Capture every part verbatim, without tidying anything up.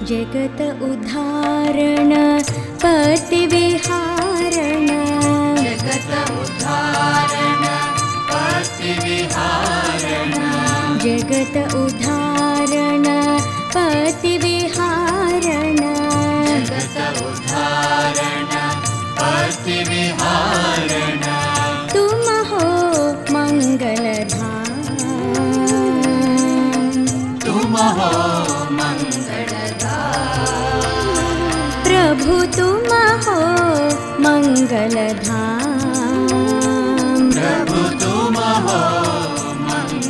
जगत उद्धारण पति विहारण, जगत उद्धारण पति विहारण, जगत उद्धारण पति विहारण, जगत उद्धारण पति विहारण। तुम हो मंगलधाम, तुम हो मंगलधाम, प्रभु तुम हो मंगलधाम, प्रभु तुम हो मंगलधाम।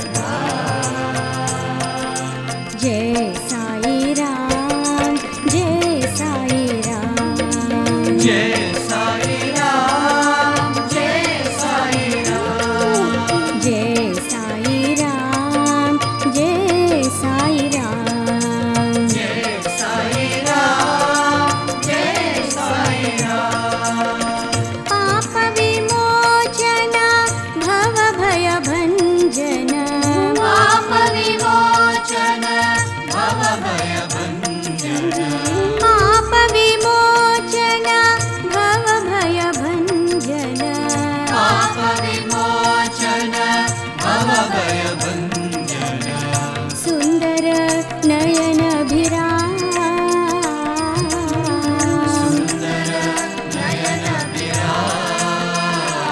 जय साई राम, जय साई राम, जय साई राम, जय साई राम, जय साई राम, जय साई राम, जय साई राम, जय साई राम। पाप विमोचन भव भय भंजन, पाप विमोचन भव भय भंजन, पाप विमोचन भव भय भंजन, पाप विमोचन भव भय भंजन। सुंदर नयन भिराम, सुंदर नयन विराम,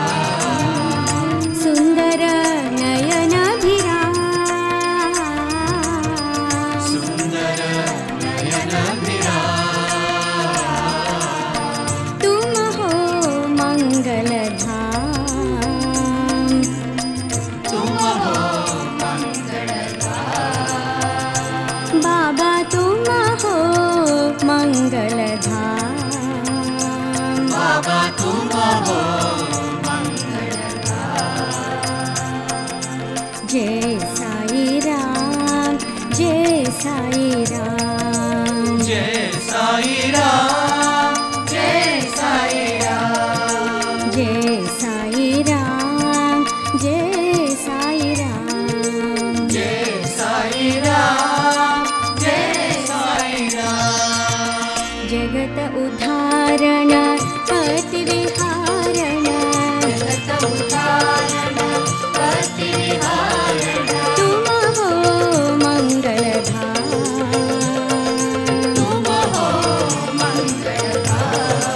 सुंदर नयन भिराम, सुंदर नयन विराम। तुम हो मंगलधाम, तुम हो मंगलधाम, बाबा तुम हो मंगलधाम, बाबा तुम हो मंगलधाम। जय साई राम, जय साई राम, जय साई राम, जय साई राम, जय साई राम, जय साई राम, जय साई राम, जय साई राम। जगत उद्धारण पति विहारण, जगत उद्धारण पति विहारण, तुम हो मंगलधाम, तुम हो मंगलधाम।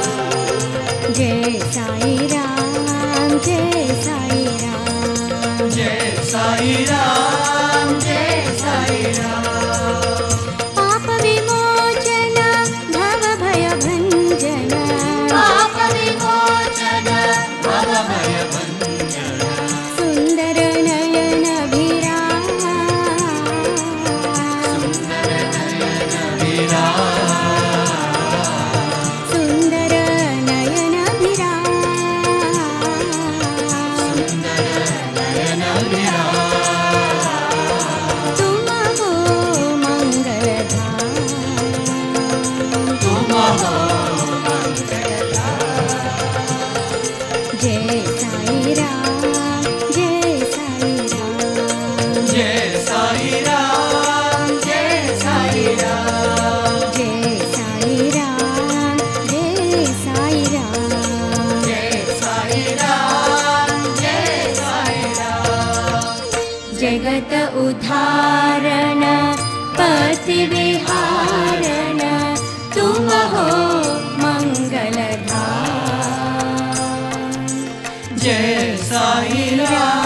जय साई राम, जय साई राम, जय साई राम, जय साई राम। पाप विमोचन भव भय भंजन, पाप विमोचन भव भय भंजन, सुंदर नयन भिराम, सुंदर नयन विराम, सुंदर नयन भिराम, सुंदर नयन विराम। तुम हो मंगलधाम, तुम हो मंगलधाम, जय साई राम, जय साई राम, जय साई राम, जय साई राम, जय साई राम, जय साई राम, जय साई राम, जय साई राम। जगत उद्धारण पति विहारण, तुम हो मंगलधाम, जय साई राम।